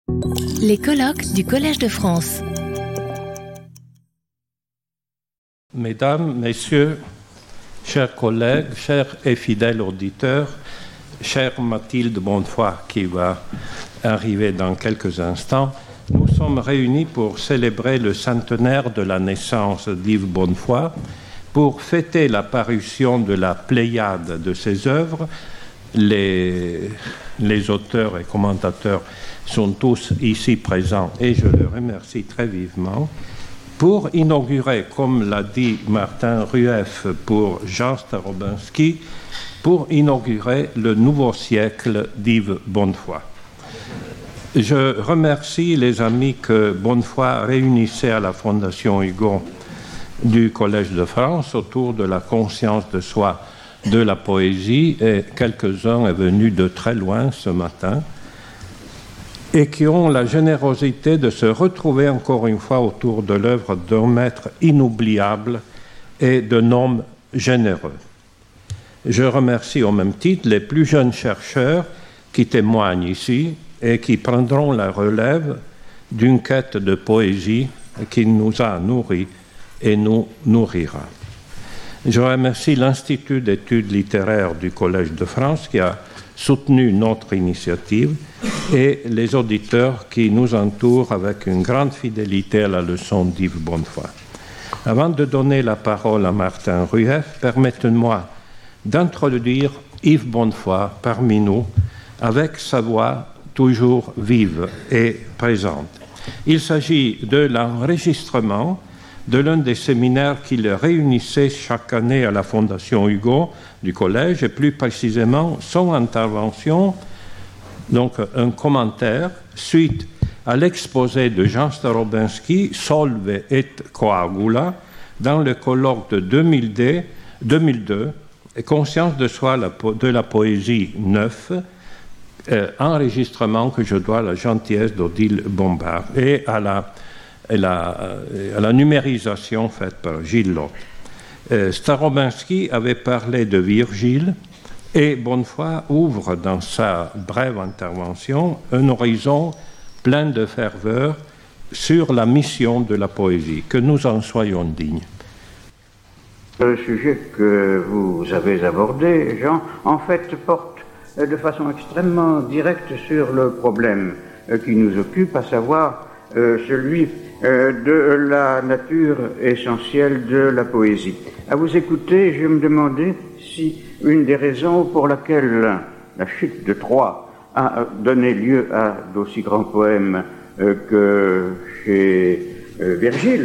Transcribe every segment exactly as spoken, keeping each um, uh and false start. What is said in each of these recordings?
Les colloques du Collège de France. Mesdames, Messieurs, chers collègues, chers et fidèles auditeurs, chère Mathilde Bonnefoy qui va arriver dans quelques instants, nous sommes réunis pour célébrer le centenaire de la naissance d'Yves Bonnefoy, pour fêter la parution de la pléiade de ses œuvres. Les, les auteurs et commentateurs sont tous ici présents et je les remercie très vivement. Pour inaugurer, comme l'a dit Martin Rueff pour Jean Starobinski, pour inaugurer le nouveau siècle d'Yves Bonnefoy. Je remercie les amis que Bonnefoy réunissait à la Fondation Hugo du Collège de France autour de la conscience de soi de la poésie, et quelques-uns sont venus de très loin ce matin, et qui ont la générosité de se retrouver encore une fois autour de l'œuvre d'un maître inoubliable et d'un homme généreux. Je remercie au même titre les plus jeunes chercheurs qui témoignent ici et qui prendront la relève d'une quête de poésie qui nous a nourris et nous nourrira. Je remercie l'Institut d'études littéraires du Collège de France qui a soutenu notre initiative et les auditeurs qui nous entourent avec une grande fidélité à la leçon d'Yves Bonnefoy. Avant de donner la parole à Martin Rueff, permettez-moi d'introduire Yves Bonnefoy parmi nous avec sa voix toujours vive et présente. Il s'agit de l'enregistrement de l'un des séminaires qui le réunissait chaque année à la Fondation Hugo du Collège, et plus précisément son intervention, donc un commentaire, suite à l'exposé de Jean Starobinski, Solve et Coagula, dans le colloque de deux mille deux, Conscience de soi de la poésie neuf, euh, enregistrement que je dois à la gentillesse d'Odile Bombard et à la Et la, à la numérisation faite par Gilles Lotte. Euh, Starobinski avait parlé de Virgile et Bonnefoy ouvre dans sa brève intervention un horizon plein de ferveur sur la mission de la poésie. Que nous en soyons dignes. Le sujet que vous avez abordé, Jean, en fait porte de façon extrêmement directe sur le problème qui nous occupe, à savoir euh, celui Euh, de la nature essentielle de la poésie. À vous écouter, je me demandais si une des raisons pour laquelle la chute de Troie a donné lieu à d'aussi grands poèmes euh, que chez euh, Virgile,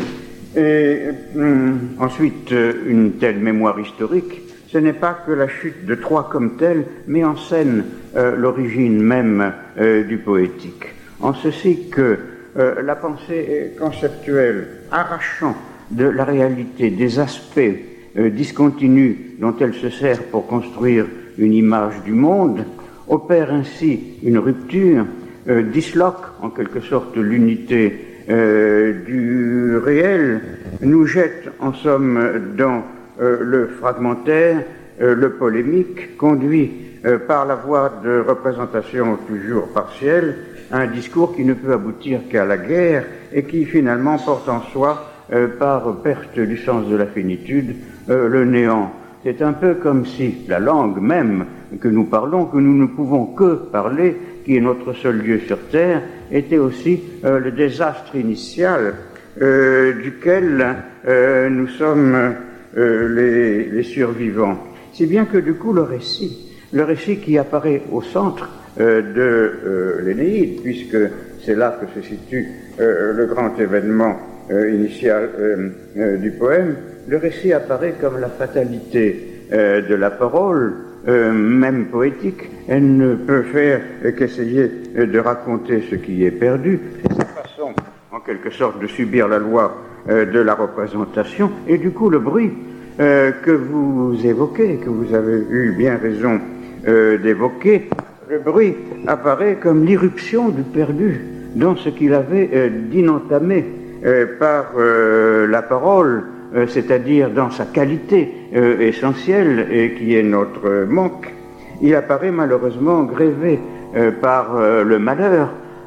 et euh, ensuite euh, une telle mémoire historique, ce n'est pas que la chute de Troie comme telle met en scène euh, l'origine même euh, du poétique. En ceci que Euh, la pensée conceptuelle, arrachant de la réalité des aspects euh, discontinus dont elle se sert pour construire une image du monde, opère ainsi une rupture, euh, disloque en quelque sorte l'unité euh, du réel, nous jette en somme dans euh, le fragmentaire, euh, le polémique, conduit euh, par la voie de représentation toujours partielle, un discours qui ne peut aboutir qu'à la guerre et qui finalement porte en soi, euh, par perte du sens de la finitude, euh, le néant. C'est un peu comme si la langue même que nous parlons, que nous ne pouvons que parler, qui est notre seul lieu sur Terre, était aussi euh, le désastre initial euh, duquel euh, nous sommes euh, les, les survivants. Si bien que du coup le récit, le récit qui apparaît au centre Euh, de euh, l'Énéide, puisque c'est là que se situe euh, le grand événement euh, initial euh, euh, du poème, le récit apparaît comme la fatalité euh, de la parole, euh, même poétique. Elle ne peut faire euh, qu'essayer euh, de raconter ce qui est perdu. C'est sa façon, en quelque sorte, de subir la loi euh, de la représentation, et du coup le bruit euh, que vous évoquez, que vous avez eu bien raison euh, d'évoquer, le bruit apparaît comme l'irruption du perdu dans ce qu'il avait euh, d'inentamé euh, par euh, la parole, euh, c'est-à-dire dans sa qualité euh, essentielle et qui est notre euh, manque. Il apparaît malheureusement grévé euh, par euh, le malheur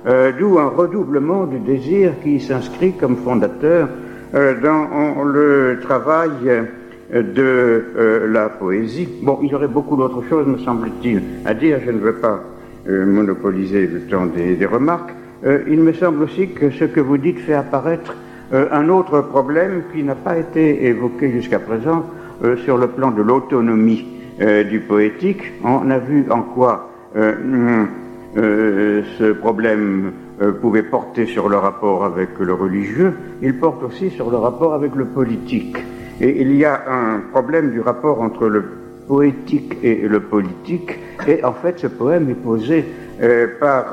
euh, d'où un redoublement du désir qui s'inscrit comme fondateur euh, dans le travail de euh, la poésie. Bon, il y aurait beaucoup d'autres choses, me semble-t-il, à dire. Je ne veux pas euh, monopoliser le temps des, des remarques. Euh, il me semble aussi que ce que vous dites fait apparaître euh, un autre problème qui n'a pas été évoqué jusqu'à présent euh, sur le plan de l'autonomie euh, du poétique. On a vu en quoi euh, euh, ce problème euh, pouvait porter sur le rapport avec le religieux. Il porte aussi sur le rapport avec le politique. Et il y a un problème du rapport entre le poétique et le politique, et en fait ce poème est posé euh, par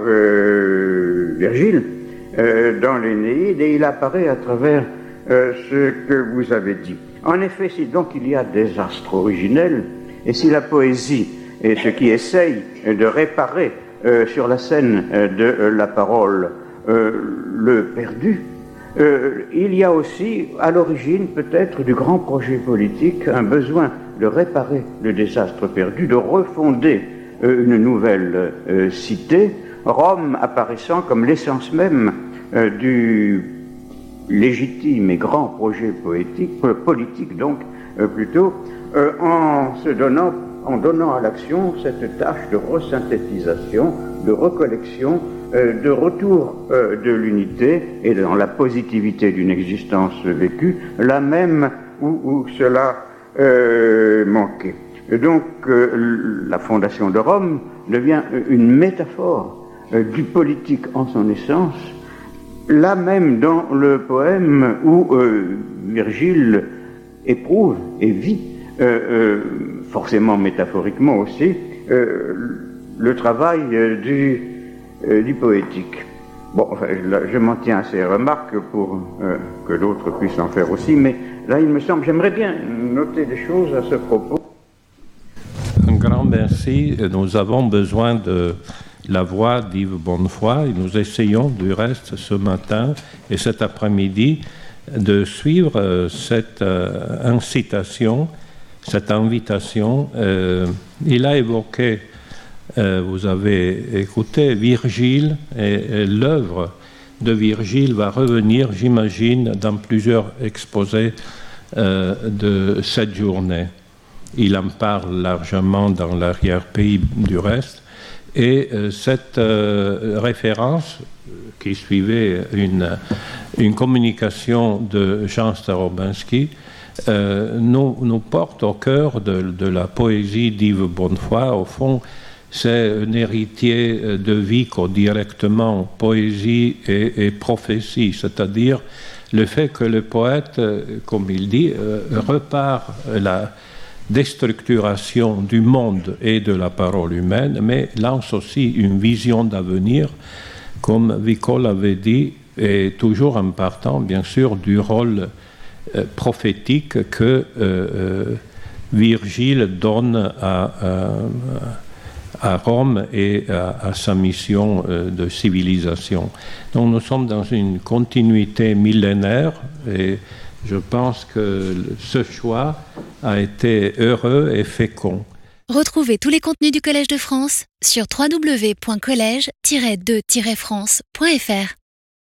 euh, Virgile euh, dans l'Énéide, et il apparaît à travers euh, ce que vous avez dit. En effet, si donc il y a des astres originels, et si la poésie est ce qui essaye de réparer euh, sur la scène euh, de euh, la parole euh, le perdu, Euh, il y a aussi, à l'origine peut-être du grand projet politique, un besoin de réparer le désastre perdu, de refonder euh, une nouvelle euh, cité, Rome apparaissant comme l'essence même euh, du légitime et grand projet poétique, euh, politique donc euh, plutôt, euh, en se donnant, en donnant à l'action cette tâche de resynthétisation, de recollection, de retour euh, de l'unité et dans la positivité d'une existence vécue, là même où, où cela euh, manquait. Et donc euh, la fondation de Rome devient une métaphore euh, du politique en son essence, là même dans le poème où euh, Virgile éprouve et vit, euh, euh, forcément métaphoriquement aussi, euh, le travail euh, du Euh, du poétique. Bon, enfin, là, je m'en tiens à ces remarques pour euh, que d'autres puissent en faire aussi, mais là, il me semble, j'aimerais bien noter des choses à ce propos. Un grand merci. Nous avons besoin de la voix d'Yves Bonnefoy et nous essayons du reste ce matin et cet après-midi de suivre euh, cette euh, incitation, cette invitation. Euh, il a évoqué Euh, vous avez écouté Virgile, et, et l'œuvre de Virgile va revenir, j'imagine, dans plusieurs exposés euh, de cette journée. Il en parle largement dans l'arrière-pays du reste, et euh, cette euh, référence, qui suivait une, une communication de Jean Starobinski, euh, nous, nous porte au cœur de, de la poésie d'Yves Bonnefoy. Au fond, c'est un héritier de Vico directement, poésie et, et prophétie, c'est-à-dire le fait que le poète, comme il dit, repart la déstructuration du monde et de la parole humaine, mais lance aussi une vision d'avenir, comme Vico l'avait dit, et toujours en partant, bien sûr, du rôle euh, prophétique que euh, Virgile donne à... à à Rome et à, à sa mission euh, de civilisation. Donc nous sommes dans une continuité millénaire et je pense que ce choix a été heureux et fécond. Retrouvez tous les contenus du Collège de France sur w w w point collège tiret de tiret france point f r.